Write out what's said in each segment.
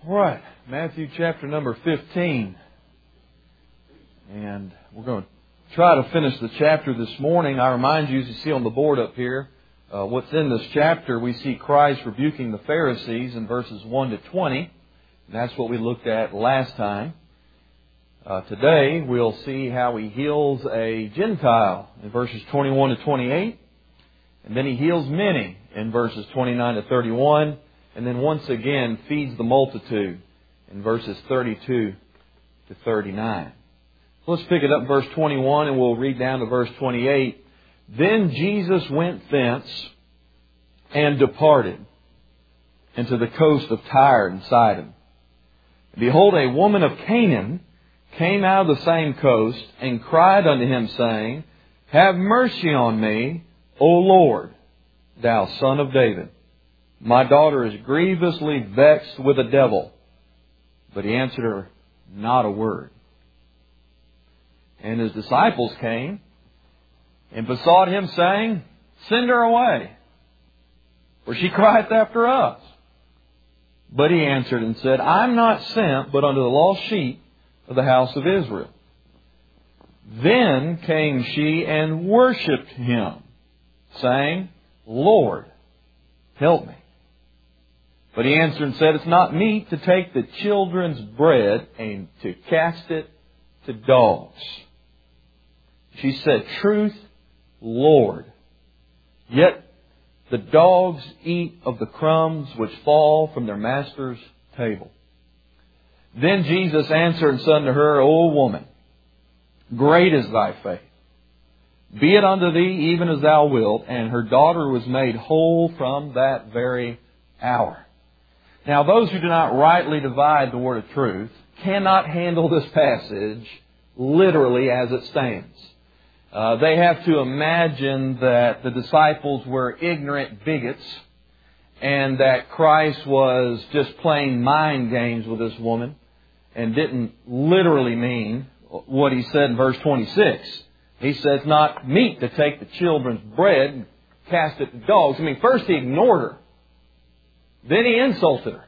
All right, Matthew chapter number 15. And we're going to try to finish the chapter this morning. I remind you, as you see on the board up here, what's in this chapter. We see Christ rebuking the Pharisees in verses 1 to 20. And that's what we looked at last time. Today, we'll see how He heals a Gentile in verses 21 to 28. And then He heals many in verses 29 to 31. And then once again feeds the multitude in verses 32 to 39. Let's pick it up in verse 21 and we'll read down to verse 28. Then Jesus went thence and departed into the coast of Tyre and Sidon. Behold, a woman of Canaan came out of the same coast and cried unto Him, saying, Have mercy on me, O Lord, thou Son of David. My daughter is grievously vexed with a devil. But He answered her not a word. And His disciples came and besought Him, saying, Send her away, for she crieth after us. But He answered and said, I am not sent but unto the lost sheep of the house of Israel. Then came she and worshipped Him, saying, Lord, help me. But He answered and said, It's not meet to take the children's bread and to cast it to dogs. She said, Truth, Lord. Yet the dogs eat of the crumbs which fall from their master's table. Then Jesus answered and said unto her, O woman, great is thy faith. Be it unto thee even as thou wilt. And her daughter was made whole from that very hour. Now, those who do not rightly divide the word of truth cannot handle this passage literally as it stands. They have to imagine that the disciples were ignorant bigots and that Christ was just playing mind games with this woman and didn't literally mean what He said in verse 26. He said it's not meet to take the children's bread and cast it to dogs. I mean, first He ignored her. Then He insulted her.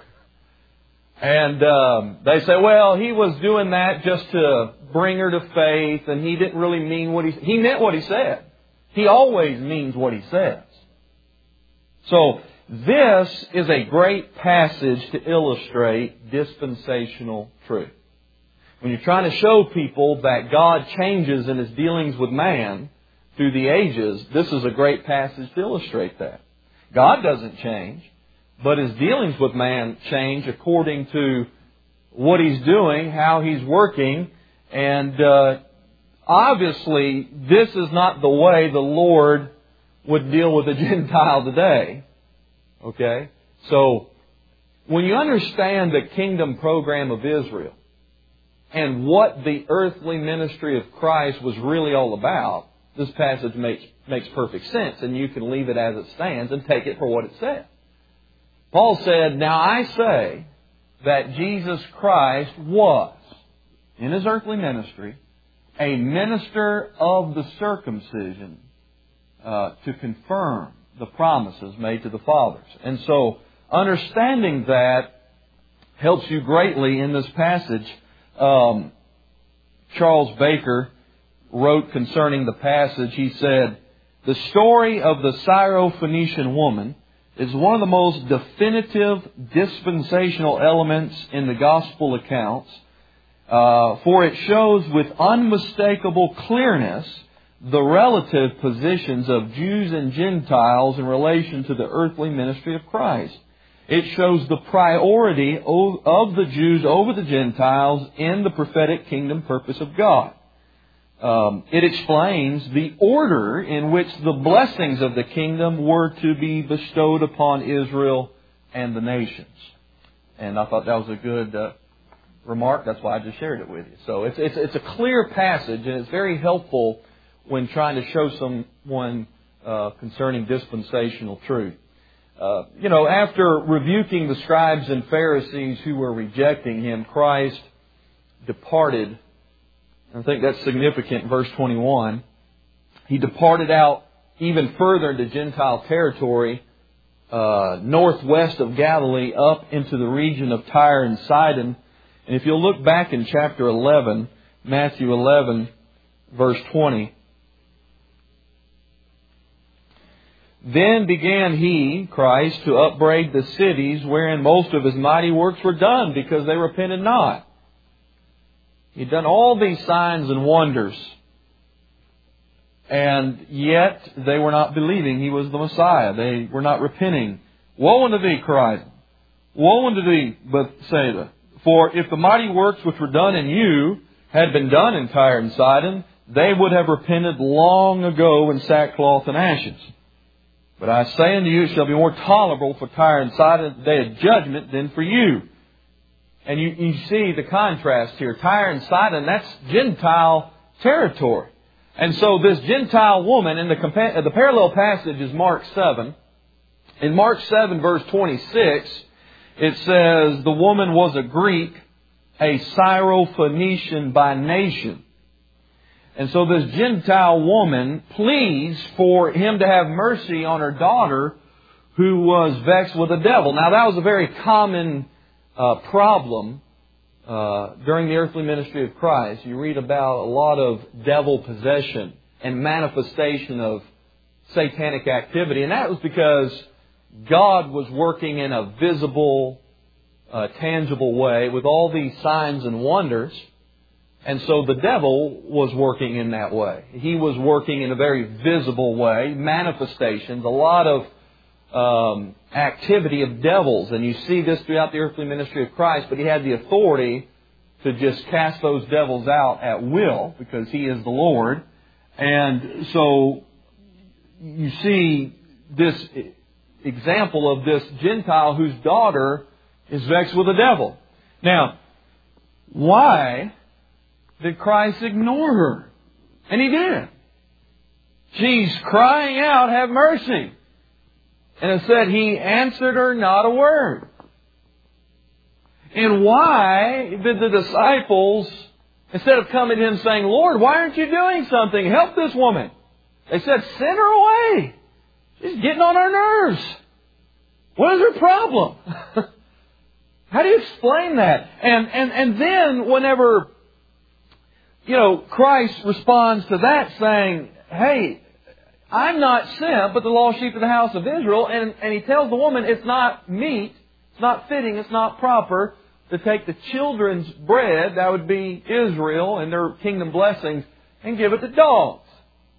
And they say, well, He was doing that just to bring her to faith, and He didn't really mean what He meant what He said. He always means what He says. So, this is a great passage to illustrate dispensational truth. When you're trying to show people that God changes in His dealings with man through the ages, this is a great passage to illustrate that. God doesn't change. But His dealings with man change according to what He's doing, how He's working. And obviously, this is not the way the Lord would deal with a Gentile today. Okay? So, when you understand the kingdom program of Israel and what the earthly ministry of Christ was really all about, this passage makes perfect sense. And you can leave it as it stands and take it for what it says. Paul said, Now I say that Jesus Christ was, in His earthly ministry, a minister of the circumcision to confirm the promises made to the fathers. And so, understanding that helps you greatly in this passage. Charles Baker wrote concerning the passage, he said, The story of the Syrophoenician woman is one of the most definitive dispensational elements in the gospel accounts, for it shows with unmistakable clearness the relative positions of Jews and Gentiles in relation to the earthly ministry of Christ. It shows the priority of the Jews over the Gentiles in the prophetic kingdom purpose of God. It explains the order in which the blessings of the kingdom were to be bestowed upon Israel and the nations. And I thought that was a good remark. That's why I just shared it with you. So it's a clear passage, and it's very helpful when trying to show someone concerning dispensational truth. After rebuking the scribes and Pharisees who were rejecting Him, Christ departed. I think that's significant in verse 21. He departed out even further into Gentile territory northwest of Galilee up into the region of Tyre and Sidon. And if you'll look back in chapter 11, Matthew 11, verse 20. Then began He, Christ, to upbraid the cities wherein most of His mighty works were done, because they repented not. He'd done all these signs and wonders, and yet they were not believing He was the Messiah. They were not repenting. Woe unto thee, Chorazin! Woe unto thee, Bethsaida! For if the mighty works which were done in you had been done in Tyre and Sidon, they would have repented long ago in sackcloth and ashes. But I say unto you, it shall be more tolerable for Tyre and Sidon at the day of judgment than for you. And you see the contrast here. Tyre and Sidon, that's Gentile territory. And so this Gentile woman, in the parallel passage is Mark 7. In Mark 7, verse 26, it says, the woman was a Greek, a Syrophoenician by nation. And so this Gentile woman pleads for Him to have mercy on her daughter who was vexed with the devil. Now that was a very common problem during the earthly ministry of Christ. You read about a lot of devil possession and manifestation of satanic activity. And that was because God was working in a visible, tangible way with all these signs and wonders. And so the devil was working in that way. He was working in a very visible way, manifestations, a lot of activity of devils. And you see this throughout the earthly ministry of Christ, but He had the authority to just cast those devils out at will because He is the Lord. And so you see this example of this Gentile whose daughter is vexed with the devil. Now, why did Christ ignore her? And He did. She's crying out, have mercy. And it said He answered her not a word. And why did the disciples, instead of coming to Him saying, Lord, why aren't you doing something? Help this woman. They said, send her away. She's getting on our nerves. What is her problem? How do you explain that? And then whenever Christ responds to that saying, hey, I'm not sent, but the lost sheep of the house of Israel. And He tells the woman, it's not meet, it's not fitting, it's not proper to take the children's bread, that would be Israel and their kingdom blessings, and give it to dogs.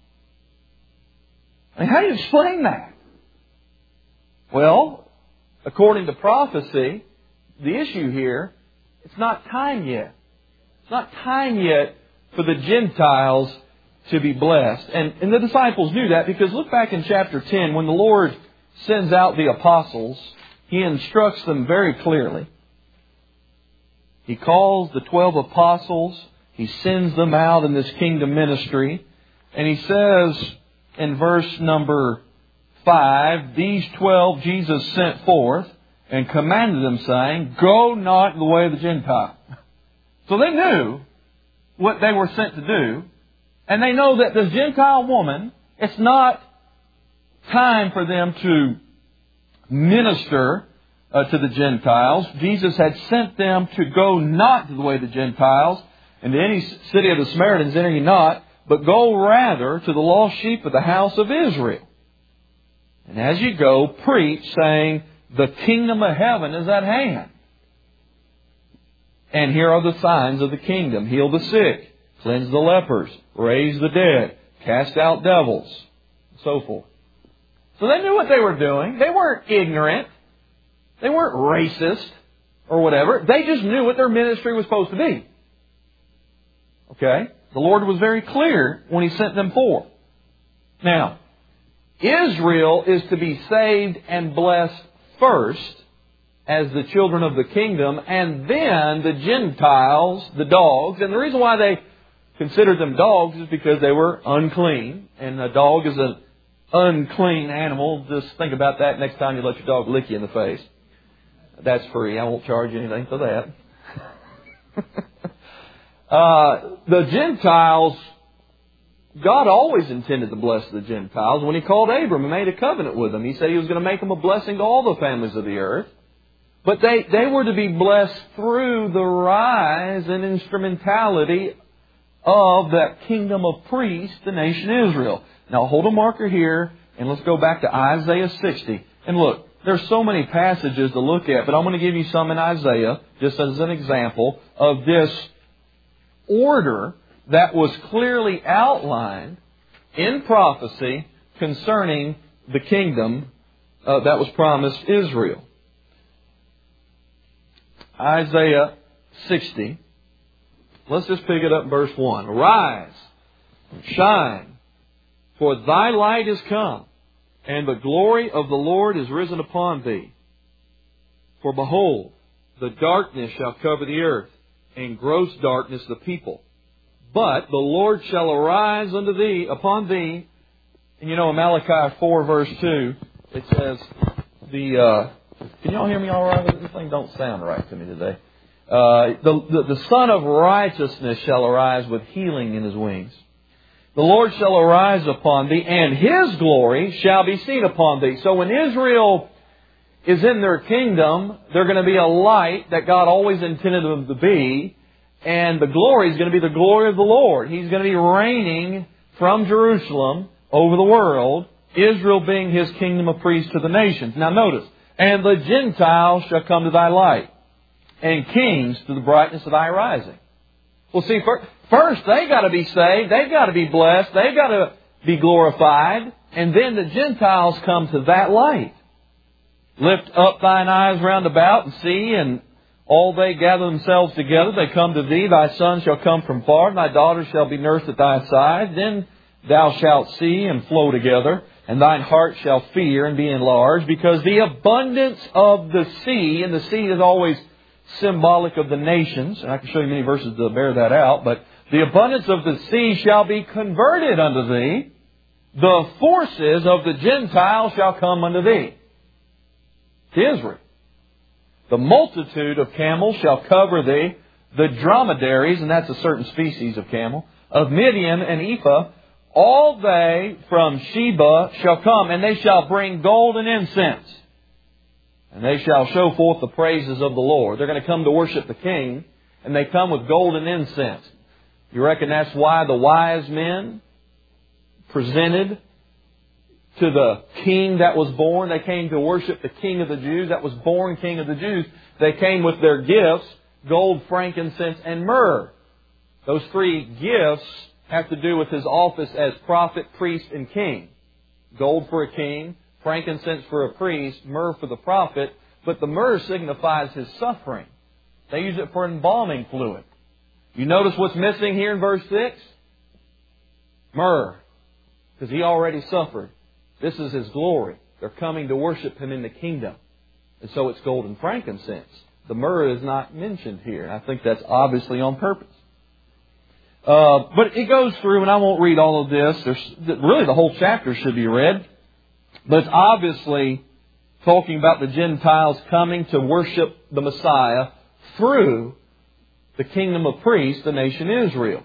I mean, how do you explain that? Well, according to prophecy, the issue here, it's not time yet. It's not time yet for the Gentiles to be blessed. And the disciples knew that, because look back in chapter 10, when the Lord sends out the apostles, He instructs them very clearly. He calls the 12 apostles, He sends them out in this kingdom ministry, and He says in verse number 5, these 12 Jesus sent forth and commanded them, saying, go not in the way of the Gentile. So they knew what they were sent to do. And they know that the Gentile woman, it's not time for them to minister to the Gentiles. Jesus had sent them to go not to the way of the Gentiles, and to any city of the Samaritans enter ye not, but go rather to the lost sheep of the house of Israel. And as you go, preach, saying, the kingdom of heaven is at hand. And here are the signs of the kingdom. Heal the sick, cleanse the lepers, raise the dead, cast out devils, and so forth. So they knew what they were doing. They weren't ignorant. They weren't racist or whatever. They just knew what their ministry was supposed to be. Okay? The Lord was very clear when He sent them forth. Now, Israel is to be saved and blessed first as the children of the kingdom, and then the Gentiles, the dogs. And the reason why they considered them dogs is because they were unclean. And a dog is an unclean animal. Just think about that next time you let your dog lick you in the face. That's free. I won't charge you anything for that. The Gentiles God always intended to bless the Gentiles. When He called Abram and made a covenant with them, He said He was going to make them a blessing to all the families of the earth. But they were to be blessed through the rise and instrumentality of that kingdom of priests, the nation Israel. Now hold a marker here and let's go back to Isaiah 60. And look, there's so many passages to look at, but I'm going to give you some in Isaiah just as an example of this order that was clearly outlined in prophecy concerning the kingdom that was promised Israel. Isaiah 60. Let's just pick it up in verse 1. Arise, shine, for thy light is come, and the glory of the Lord is risen upon thee. For behold, the darkness shall cover the earth, and gross darkness the people. But the Lord shall arise unto thee, upon thee. And you know, in Malachi 4 verse 2, it says, can y'all hear me all right? This thing don't sound right to me today. The Son of Righteousness shall arise with healing in His wings. The Lord shall arise upon thee, and His glory shall be seen upon thee. So when Israel is in their kingdom, they're going to be a light that God always intended them to be. And the glory is going to be the glory of the Lord. He's going to be reigning from Jerusalem over the world, Israel being His kingdom of priests to the nations. Now notice, and the Gentiles shall come to thy light, and kings to the brightness of thy rising. Well, see, first they got to be saved, they've got to be blessed, they've got to be glorified, and then the Gentiles come to that light. Lift up thine eyes round about and see, and all they gather themselves together, they come to thee. Thy son shall come from far, and thy daughter shall be nursed at thy side. Then thou shalt see and flow together, and thine heart shall fear and be enlarged, because the abundance of the sea, and the sea is always symbolic of the nations, and I can show you many verses to bear that out, but the abundance of the sea shall be converted unto thee. The forces of the Gentiles shall come unto thee. To Israel. The multitude of camels shall cover thee. The dromedaries, and that's a certain species of camel, of Midian and Ephah, all they from Sheba shall come, and they shall bring gold and incense. And they shall show forth the praises of the Lord. They're going to come to worship the King, and they come with gold and incense. You reckon that's why the wise men presented to the King that was born? They came to worship the King of the Jews that was born King of the Jews. They came with their gifts, gold, frankincense, and myrrh. Those three gifts have to do with His office as prophet, priest, and king. Gold for a king, frankincense for a priest, myrrh for the prophet. But the myrrh signifies His suffering. They use it for embalming fluid. You notice what's missing here in verse 6? Myrrh. Because He already suffered. This is His glory. They're coming to worship Him in the kingdom. And so it's gold and frankincense. The myrrh is not mentioned here. I think that's obviously on purpose. But it goes through, and I won't read all of this. Really, the whole chapter should be read. But it's obviously talking about the Gentiles coming to worship the Messiah through the kingdom of priests, the nation Israel.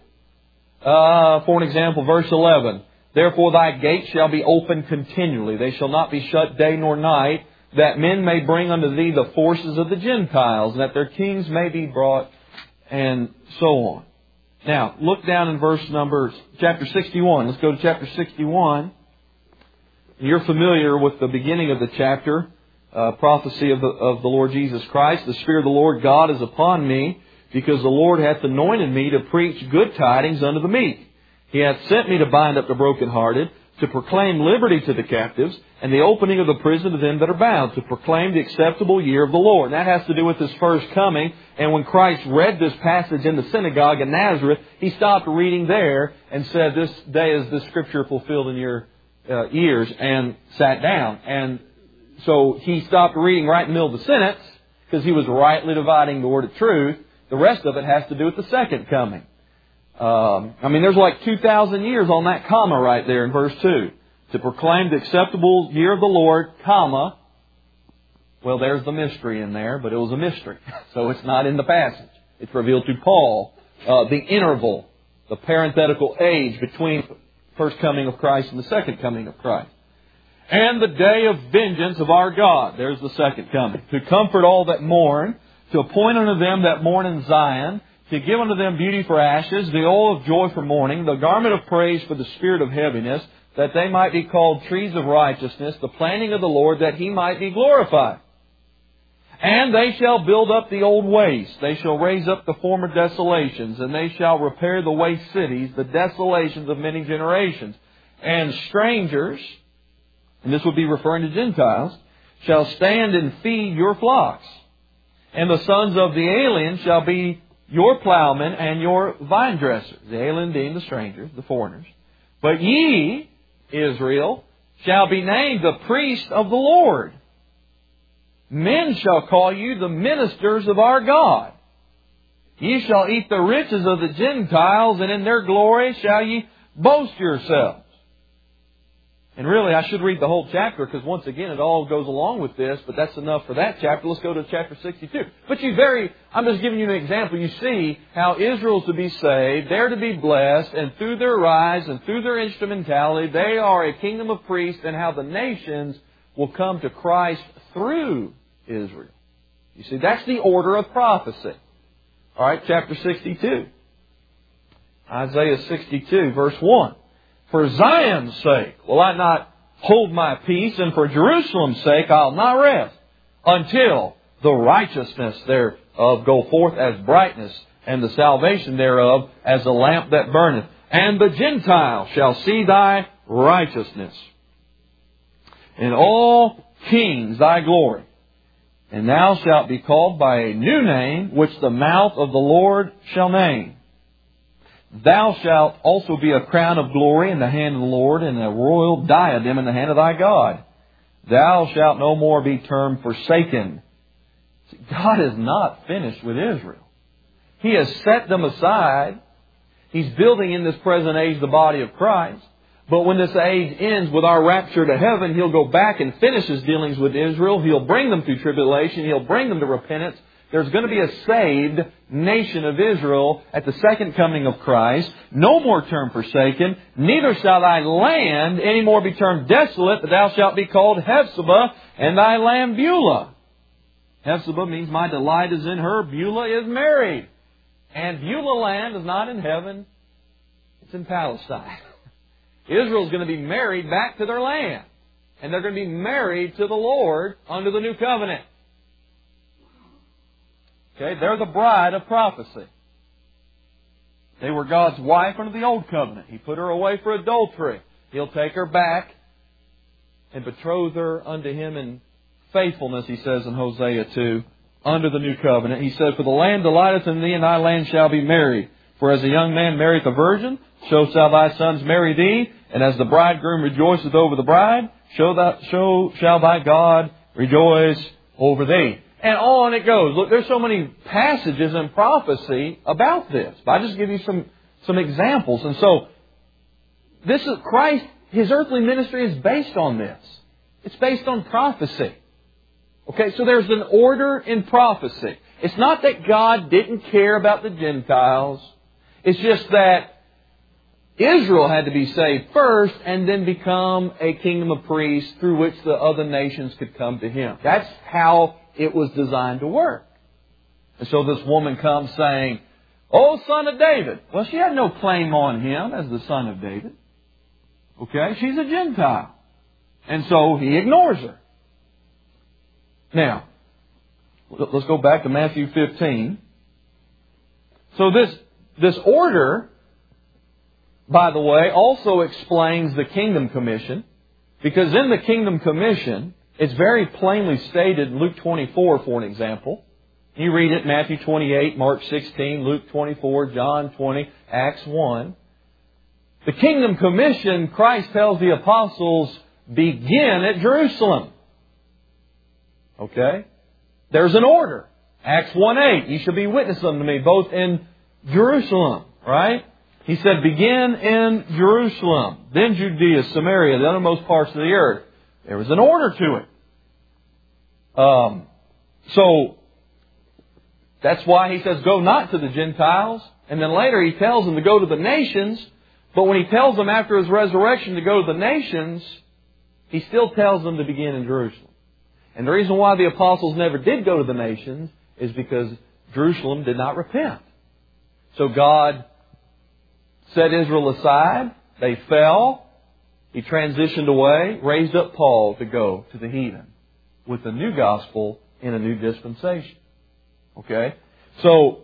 For an example, verse 11. Therefore thy gates shall be open continually. They shall not be shut day nor night, that men may bring unto thee the forces of the Gentiles, and that their kings may be brought, and so on. Now, look down in verse number, chapter 61. Let's go to chapter 61. You're familiar with the beginning of the chapter, prophecy of the Lord Jesus Christ. The Spirit of the Lord God is upon me, because the Lord hath anointed me to preach good tidings unto the meek. He hath sent me to bind up the brokenhearted, to proclaim liberty to the captives, and the opening of the prison to them that are bound, to proclaim the acceptable year of the Lord. And that has to do with His first coming. And when Christ read this passage in the synagogue in Nazareth, He stopped reading there and said, this day is this scripture fulfilled in your ears, and sat down. And so He stopped reading right in the middle of the sentence, because He was rightly dividing the word of truth. The rest of it has to do with the second coming. There's like 2,000 years on that comma right there in verse 2. To proclaim the acceptable year of the Lord, comma. Well, there's the mystery in there, but it was a mystery. So it's not in the passage. It's revealed to Paul. The interval, the parenthetical age between First coming of Christ and the second coming of Christ. And the day of vengeance of our God. There's the second coming. To comfort all that mourn, to appoint unto them that mourn in Zion, to give unto them beauty for ashes, the oil of joy for mourning, the garment of praise for the spirit of heaviness, that they might be called trees of righteousness, the planting of the Lord, that He might be glorified. And they shall build up the old waste. They shall raise up the former desolations, and they shall repair the waste cities, the desolations of many generations. And strangers, and this would be referring to Gentiles, shall stand and feed your flocks. And the sons of the alien shall be your plowmen and your vine dressers. The alien being the strangers, the foreigners. But ye, Israel, shall be named the priests of the Lord. Men shall call you the ministers of our God. Ye shall eat the riches of the Gentiles, and in their glory shall ye boast yourselves. And really, I should read the whole chapter, because once again, it all goes along with this, but that's enough for that chapter. Let's go to chapter 62. But I'm just giving you an example. You see how Israel's to be saved, they're to be blessed, and through their rise and through their instrumentality, they are a kingdom of priests, and how the nations will come to Christ through Israel. You see, that's the order of prophecy. All right, chapter 62. Isaiah 62, verse 1. For Zion's sake will I not hold my peace, and for Jerusalem's sake I'll not rest, until the righteousness thereof go forth as brightness, and the salvation thereof as a lamp that burneth. And the Gentiles shall see thy righteousness, and all kings thy glory. And thou shalt be called by a new name, which the mouth of the Lord shall name. Thou shalt also be a crown of glory in the hand of the Lord, and a royal diadem in the hand of thy God. Thou shalt no more be termed forsaken. See, God is not finished with Israel. He has set them aside. He's building in this present age the body of Christ. But when this age ends with our rapture to heaven, He'll go back and finish His dealings with Israel. He'll bring them through tribulation. He'll bring them to repentance. There's going to be a saved nation of Israel at the second coming of Christ. No more term forsaken. Neither shall thy land any more be termed desolate, but thou shalt be called Hephzibah, and thy land Beulah. Hephzibah means my delight is in her. Beulah is married. And Beulah land is not in heaven. It's in Palestine. Israel's going to be married back to their land. And they're going to be married to the Lord under the new covenant. Okay, they're the bride of prophecy. They were God's wife under the old covenant. He put her away for adultery. He'll take her back and betroth her unto Him in faithfulness, He says in Hosea 2, under the new covenant. He says, for the land delighteth in thee, and thy land shall be married. For as a young man marrieth a virgin, so shall thy sons marry thee. And as the bridegroom rejoiceth over the bride, so shall thy God rejoice over thee. And on it goes. Look, there's so many passages in prophecy about this. But I'll just give you some examples. And so, this is Christ, His earthly ministry is based on this. It's based on prophecy. Okay, so there's an order in prophecy. It's not that God didn't care about the Gentiles. It's just that Israel had to be saved first and then become a kingdom of priests through which the other nations could come to Him. That's how it was designed to work. And so this woman comes saying, "Oh, son of David." Well, she had no claim on Him as the son of David. Okay, she's a Gentile. And so He ignores her. Now, let's go back to Matthew 15. So this order, by the way, also explains the Kingdom Commission. Because in the Kingdom Commission, it's very plainly stated in Luke 24, for an example. You read it, Matthew 28, Mark 16, Luke 24, John 20, Acts 1. The Kingdom Commission, Christ tells the apostles, begin at Jerusalem. Okay? There's an order. Acts 1:8, you shall be witnesses unto me, both in Jerusalem. Right? He said, begin in Jerusalem, then Judea, Samaria, the uttermost parts of the earth. There was an order to it. So, that's why He says, go not to the Gentiles. And then later He tells them to go to the nations. But when He tells them after His resurrection to go to the nations, He still tells them to begin in Jerusalem. And the reason why the apostles never did go to the nations is because Jerusalem did not repent. So God set Israel aside. They fell. He transitioned away, raised up Paul to go to the heathen with the new gospel in a new dispensation. Okay? So,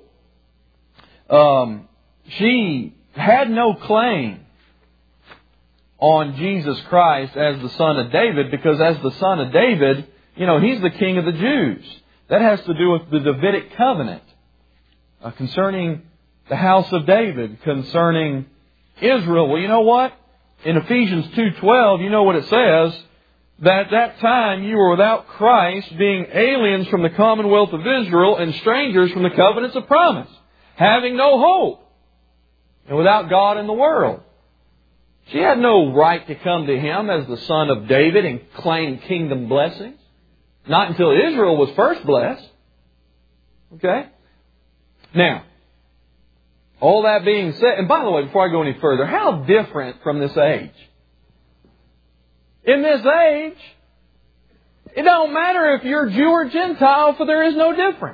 she had no claim on Jesus Christ as the son of David, because as the son of David, He's the king of the Jews. That has to do with the Davidic covenant concerning the house of David, concerning Israel. Well, you know what? In Ephesians 2:12, you know what it says? That at that time you were without Christ, being aliens from the commonwealth of Israel and strangers from the covenants of promise, having no hope, and without God in the world. She had no right to come to Him as the son of David and claim kingdom blessings. Not until Israel was first blessed. Okay? Now, all that being said, and by the way, before I go any further, how different from this age? In this age, it don't matter if you're Jew or Gentile, for there is no difference.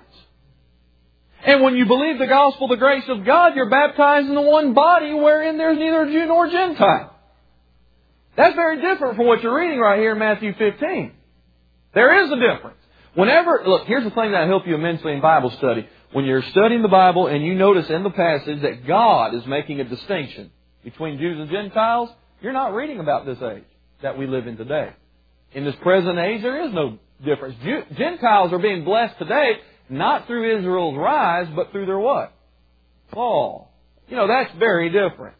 And when you believe the gospel, the grace of God, you're baptized in the one body wherein there's neither Jew nor Gentile. That's very different from what you're reading right here in Matthew 15. There is a difference. Look, here's the thing that will help you immensely in Bible study. When you're studying the Bible and you notice in the passage that God is making a distinction between Jews and Gentiles, you're not reading about this age that we live in today. In this present age, there is no difference. Gentiles are being blessed today, not through Israel's rise, but through their what? Fall. That's very different.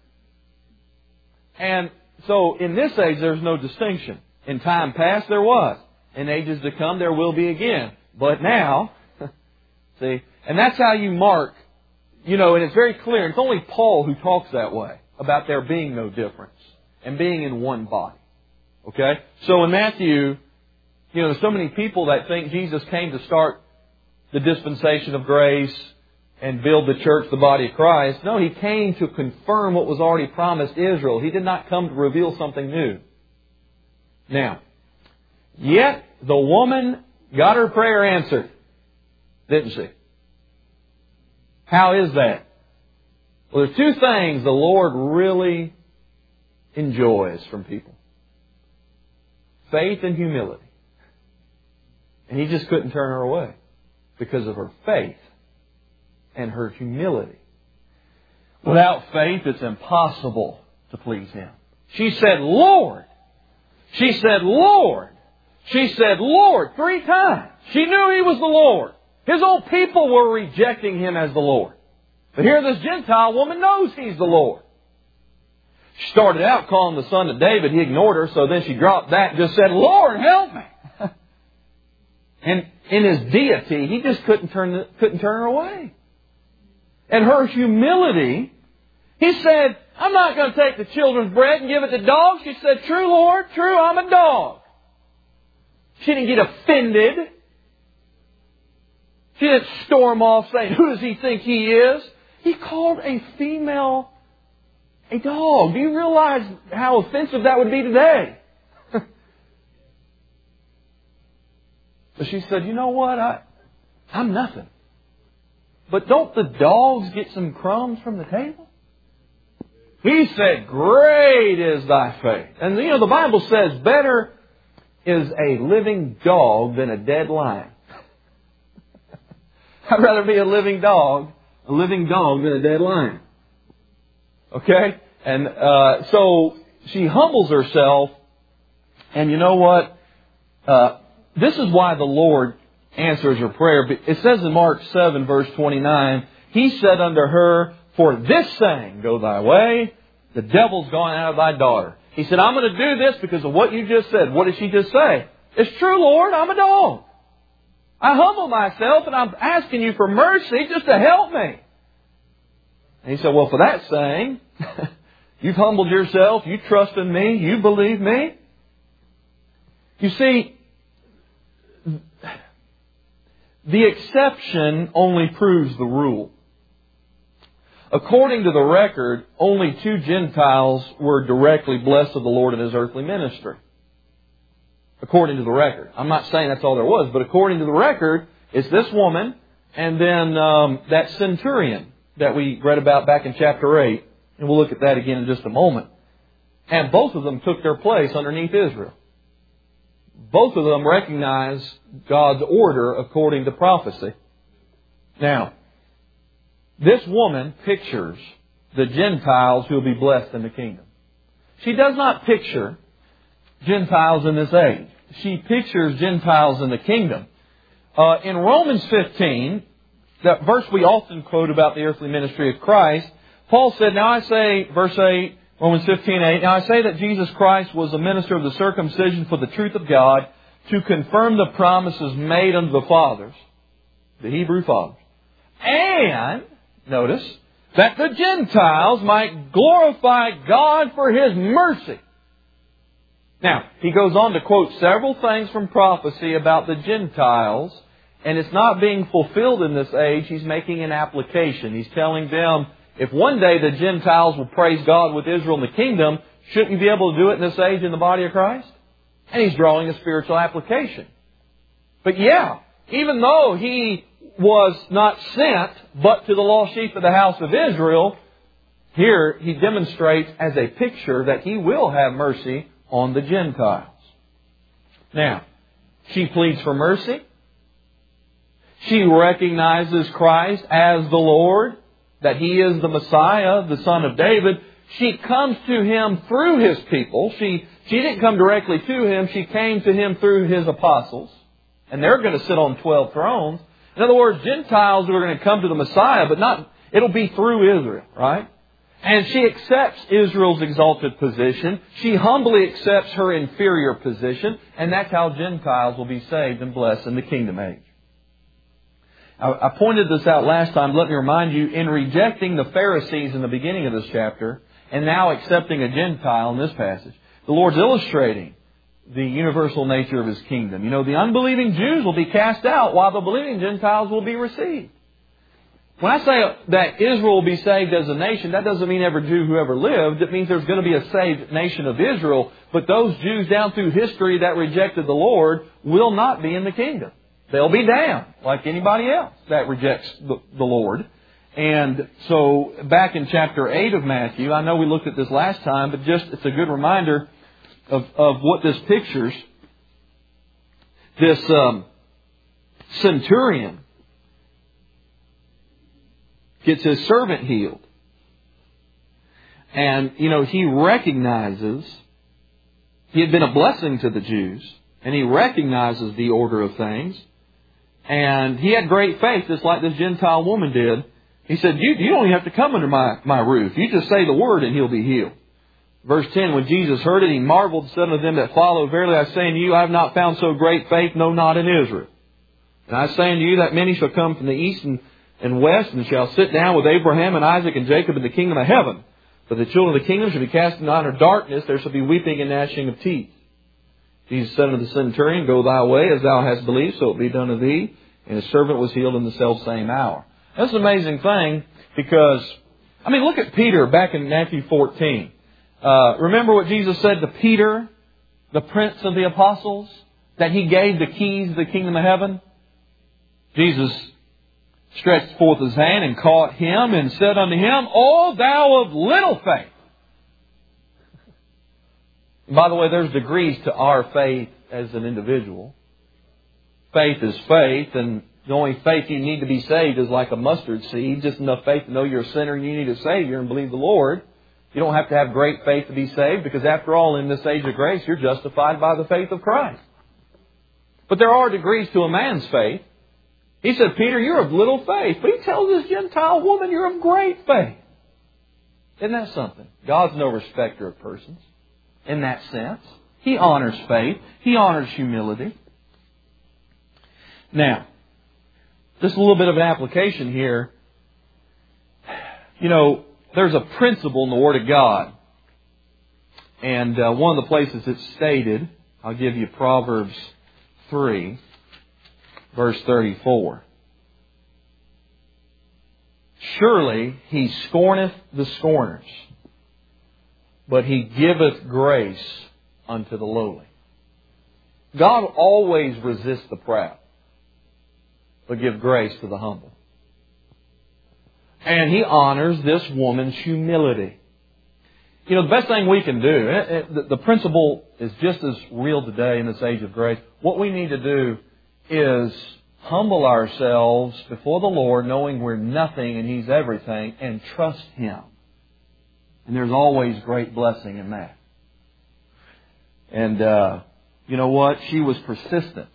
And so in this age, there's no distinction. In time past, there was. In ages to come, there will be again. But now, see, and that's how you mark, and it's very clear. It's only Paul who talks that way, about there being no difference and being in one body. Okay? So in Matthew, there's so many people that think Jesus came to start the dispensation of grace and build the church, the body of Christ. No, He came to confirm what was already promised Israel. He did not come to reveal something new. Now, yet the woman got her prayer answered, didn't she? How is that? Well, there's two things the Lord really enjoys from people. Faith and humility. And He just couldn't turn her away because of her faith and her humility. Without faith, it's impossible to please Him. She said, Lord. She said, Lord. She said, Lord, 3 times. She knew He was the Lord. His own people were rejecting Him as the Lord. But here this Gentile woman knows He's the Lord. She started out calling the son of David. He ignored her, so then she dropped that and just said, Lord, help me. And in His deity, He just couldn't turn her away. And her humility, He said, I'm not going to take the children's bread and give it to dogs. She said, true, Lord, true, I'm a dog. She didn't get offended. She didn't storm off saying, who does He think He is? He called a female a dog. Do you realize how offensive that would be today? But she said, you know what? I'm nothing. But don't the dogs get some crumbs from the table? He said, great is thy faith. And the Bible says, better is a living dog than a dead lion. I'd rather be a living dog than a dead lion. Okay? And so she humbles herself. And you know what? This is why the Lord answers her prayer. It says in Mark 7, verse 29, He said unto her, for this saying, go thy way, the devil's gone out of thy daughter. He said, I'm going to do this because of what you just said. What did she just say? It's true, Lord, I'm a dog. I humble myself and I'm asking you for mercy just to help me. And He said, well, for that saying, you've humbled yourself, you trust in me, you believe me. You see, the exception only proves the rule. According to the record, only 2 Gentiles were directly blessed of the Lord in His earthly ministry. According to the record. I'm not saying that's all there was, but according to the record, it's this woman and then that centurion that we read about back in chapter 8. And we'll look at that again in just a moment. And both of them took their place underneath Israel. Both of them recognized God's order according to prophecy. Now, this woman pictures the Gentiles who will be blessed in the kingdom. She does not picture Gentiles in this age. She pictures Gentiles in the kingdom. In Romans 15, that verse we often quote about the earthly ministry of Christ, Paul said, now I say, verse 8, Romans 15:8, now I say that Jesus Christ was a minister of the circumcision for the truth of God, to confirm the promises made unto the fathers, the Hebrew fathers. And, notice, that the Gentiles might glorify God for His mercy. Now, he goes on to quote several things from prophecy about the Gentiles, and it's not being fulfilled in this age. He's making an application. He's telling them, if one day the Gentiles will praise God with Israel in the kingdom, shouldn't you be able to do it in this age in the body of Christ? And he's drawing a spiritual application. But yeah, even though he was not sent, but to the lost sheep of the house of Israel, here he demonstrates as a picture that he will have mercy on the Gentiles. Now, she pleads for mercy. She recognizes Christ as the Lord, that He is the Messiah, the Son of David. She comes to Him through His people. She didn't come directly to Him. She came to Him through His apostles. And they're going to sit on 12 thrones. In other words, Gentiles are going to come to the Messiah, but it'll be through Israel, right? And she accepts Israel's exalted position. She humbly accepts her inferior position. And that's how Gentiles will be saved and blessed in the kingdom age. I pointed this out last time. Let me remind you, in rejecting the Pharisees in the beginning of this chapter, and now accepting a Gentile in this passage, the Lord's illustrating the universal nature of His kingdom. You know, the unbelieving Jews will be cast out, while the believing Gentiles will be received. When I say that Israel will be saved as a nation, that doesn't mean every Jew who ever lived. It means there's going to be a saved nation of Israel. But those Jews down through history that rejected the Lord will not be in the kingdom. They'll be damned like anybody else that rejects the Lord. And so back in chapter 8 of Matthew, I know we looked at this last time, but just it's a good reminder of what this pictures. This centurion gets his servant healed. And, you know, he recognizes he had been a blessing to the Jews, and he recognizes the order of things. And he had great faith, just like this Gentile woman did. He said, you don't even have to come under my roof. You just say the word and he'll be healed. Verse 10, when Jesus heard it, He marveled and said unto them that followed, verily I say unto you, I have not found so great faith, no, not in Israel. And I say unto you that many shall come from the east and west, and shall sit down with Abraham and Isaac and Jacob in the kingdom of heaven. But the children of the kingdom shall be cast into utter darkness. There shall be weeping and gnashing of teeth. Jesus said unto the centurion, go thy way, as thou hast believed, so it be done to thee. And his servant was healed in the selfsame hour. That's an amazing thing because, I mean, look at Peter back in Matthew 14. Remember what Jesus said to Peter, the prince of the apostles, that He gave the keys to the kingdom of heaven? Jesus stretched forth His hand and caught him and said unto him, O thou of little faith. By the way, there's degrees to our faith as an individual. Faith is faith, and the only faith you need to be saved is like a mustard seed, just enough faith to know you're a sinner and you need a Savior and believe the Lord. You don't have to have great faith to be saved, because after all, in this age of grace, you're justified by the faith of Christ. But there are degrees to a man's faith. He said, Peter, you're of little faith. But He tells this Gentile woman, you're of great faith. Isn't that something? God's no respecter of persons. In that sense, He honors faith. He honors humility. Now, just a little bit of an application here. You know, there's a principle in the Word of God. And one of the places it's stated, I'll give you Proverbs 3, verse 34. Surely He scorneth the scorners, but He giveth grace unto the lowly. God always resists the proud, but give grace to the humble. And He honors this woman's humility. You know, the best thing we can do, the principle is just as real today in this age of grace. What we need to do is humble ourselves before the Lord, knowing we're nothing and He's everything, and trust Him. And there's always great blessing in that. And you know what? She was persistent.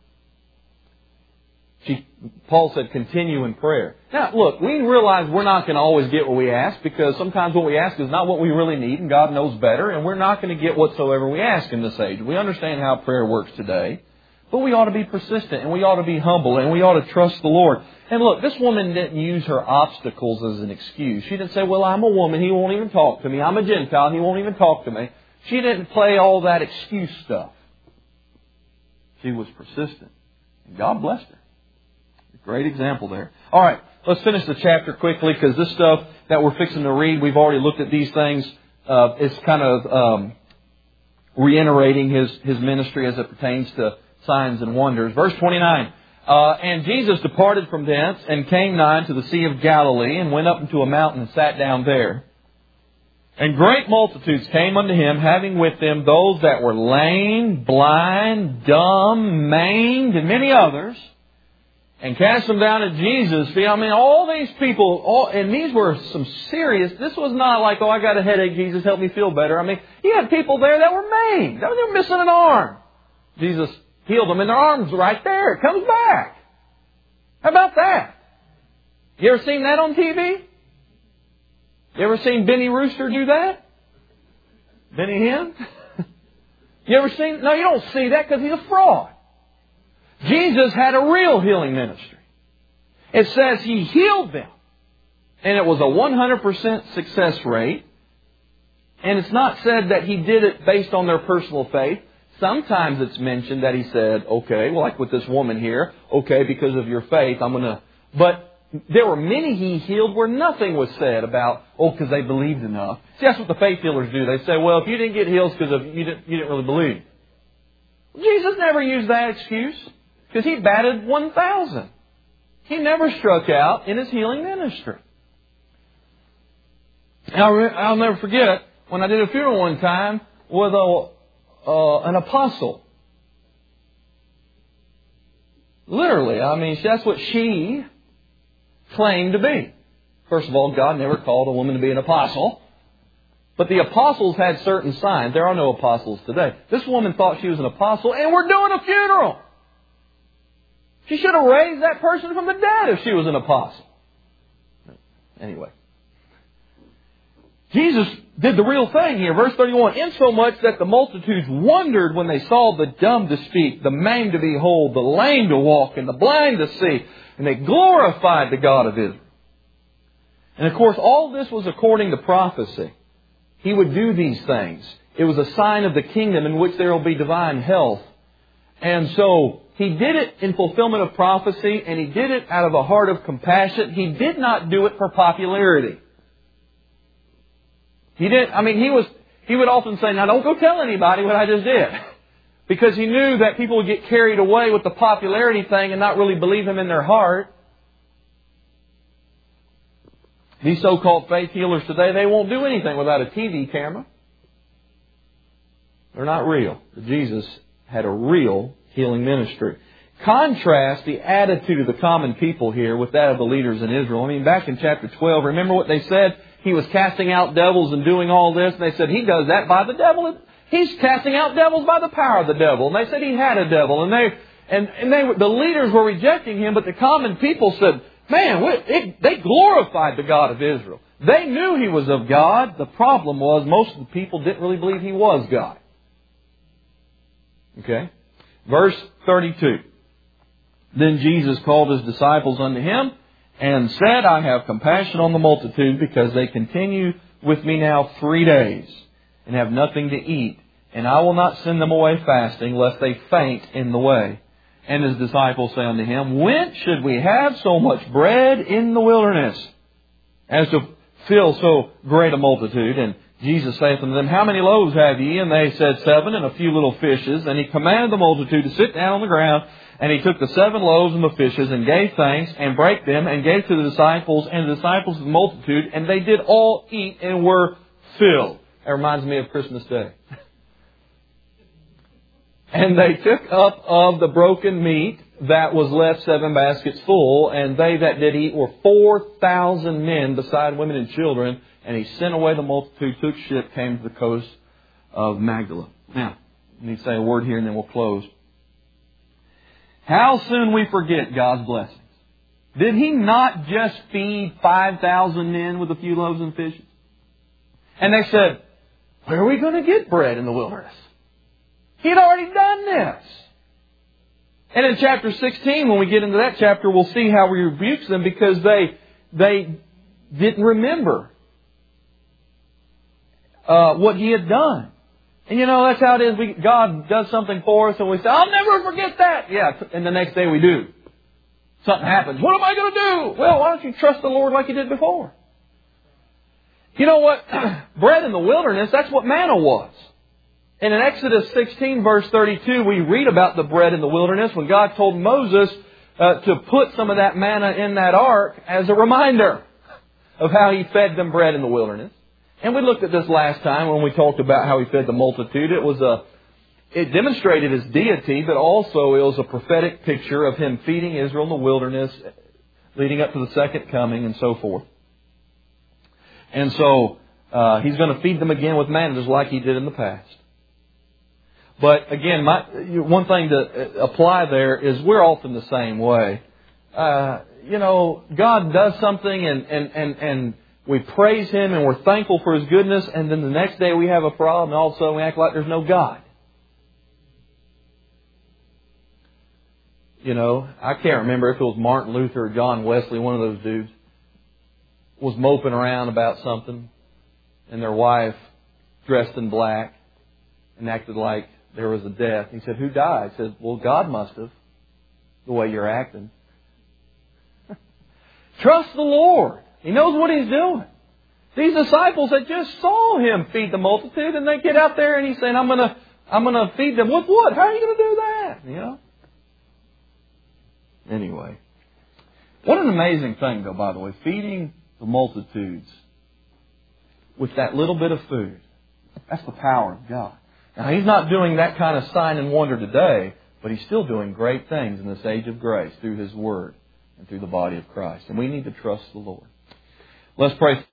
Paul said, continue in prayer. Now, look, we realize we're not going to always get what we ask, because sometimes what we ask is not what we really need, and God knows better, and we're not going to get whatsoever we ask in this age. We understand how prayer works today, but we ought to be persistent, and we ought to be humble, and we ought to trust the Lord. And look, this woman didn't use her obstacles as an excuse. She didn't say, well, I'm a woman, He won't even talk to me. I'm a Gentile, He won't even talk to me. She didn't play all that excuse stuff. She was persistent, and God blessed her. Great example there. All right, let's finish the chapter quickly, because this stuff that we're fixing to read, we've already looked at these things. It's kind of reiterating His ministry as it pertains to signs and wonders. Verse 29. And Jesus departed from thence and came nigh to the Sea of Galilee, and went up into a mountain and sat down there. And great multitudes came unto Him, having with them those that were lame, blind, dumb, maimed, and many others, and cast them down at Jesus' feet. I mean, all these people, and these were some serious, this was not like, oh, I got a headache, Jesus, help me feel better. I mean, you had people there that were maimed. They were missing an arm. Jesus healed them, and their arm's right there. It comes back. How about that? You ever seen that on TV? You ever seen Benny Rooster do that? Benny Hinn? You ever seen? No, you don't see that, because he's a fraud. Jesus had a real healing ministry. It says He healed them. And it was a 100% success rate. And it's not said that He did it based on their personal faith. Sometimes it's mentioned that He said, okay, well, like with this woman here, okay, because of your faith, I'm going to... But there were many He healed where nothing was said about, because they believed enough. See, that's what the faith healers do. They say, well, if you didn't get healed, it's because you didn't really believe. Jesus never used that excuse, because He batted 1,000. He never struck out in His healing ministry. And I'll never forget when I did a funeral one time with an apostle. Literally, I mean, that's what she claimed to be. First of all, God never called a woman to be an apostle. But the apostles had certain signs. There are no apostles today. This woman thought she was an apostle, and we're doing a funeral. She should have raised that person from the dead if she was an apostle. Anyway. Jesus did the real thing here. Verse 31. Insomuch that the multitudes wondered when they saw the dumb to speak, the maimed to behold, the lame to walk, and the blind to see. And they glorified the God of Israel. And of course, all this was according to prophecy. He would do these things. It was a sign of the kingdom in which there will be divine health. And so He did it in fulfillment of prophecy, and He did it out of a heart of compassion. He did not do it for popularity. He would often say, now don't go tell anybody what I just did. Because He knew that people would get carried away with the popularity thing and not really believe Him in their heart. These so-called faith healers today, they won't do anything without a TV camera. They're not real. But Jesus had a real healing ministry. Contrast the attitude of the common people here with that of the leaders in Israel. I mean, back in chapter 12, remember what they said? He was casting out devils and doing all this. And they said, He does that by the devil. He's casting out devils by the power of the devil. And they said He had a devil. And the leaders were rejecting Him, but the common people said, man, they glorified the God of Israel. They knew He was of God. The problem was most of the people didn't really believe He was God. Okay? Verse 32. Then Jesus called His disciples unto Him and said, I have compassion on the multitude, because they continue with me now 3 days and have nothing to eat. And I will not send them away fasting, lest they faint in the way. And His disciples say unto Him, whence should we have so much bread in the wilderness? as to fill so great a multitude. And Jesus saith unto them, How many loaves have ye? And they said, 7, and a few little fishes. And he commanded the multitude to sit down on the ground. And he took the 7 loaves and the fishes, and gave thanks, and brake them, and gave to the disciples, and the disciples to the multitude. And they did all eat, and were filled. That reminds me of Christmas Day. And they took up of the broken meat that was left 7 baskets full, and they that did eat were 4,000 men, beside women and children. And he sent away the multitude, took ship, came to the coast of Magdala. Now, let me say a word here and then we'll close. How soon we forget God's blessings. Did He not just feed 5,000 men with a few loaves and fishes? And they said, Where are we going to get bread in the wilderness? He'd already done this. And in chapter 16, when we get into that chapter, we'll see how He rebukes them because they didn't remember what He had done. And you know, that's how it is. God does something for us and we say, I'll never forget that. Yeah, and the next day we do. Something happens. What am I going to do? Well, why don't you trust the Lord like you did before? You know what? Bread in the wilderness, that's what manna was. And in Exodus 16, verse 32, we read about the bread in the wilderness when God told Moses to put some of that manna in that ark as a reminder of how He fed them bread in the wilderness. And we looked at this last time when we talked about how He fed the multitude. It demonstrated His deity, but also it was a prophetic picture of Him feeding Israel in the wilderness, leading up to the second coming and so forth. And so He's going to feed them again with manna just like He did in the past. But again, one thing to apply there is we're often the same way. You know, God does something and we praise Him and we're thankful for His goodness, and then the next day we have a problem and all of a sudden we act like there's no God. You know, I can't remember if it was Martin Luther or John Wesley, one of those dudes, was moping around about something, and their wife, dressed in black, and acted like there was a death. He said, Who died? He said, Well, God must have, the way you're acting. Trust the Lord. He knows what He's doing. These disciples had just saw Him feed the multitude, and they get out there and He's saying, I'm gonna feed them with what? How are you going to do that? You know? Anyway. What an amazing thing, though, by the way. Feeding the multitudes with that little bit of food. That's the power of God. Now, He's not doing that kind of sign and wonder today, but He's still doing great things in this age of grace through His Word and through the body of Christ. And we need to trust the Lord. Let's pray.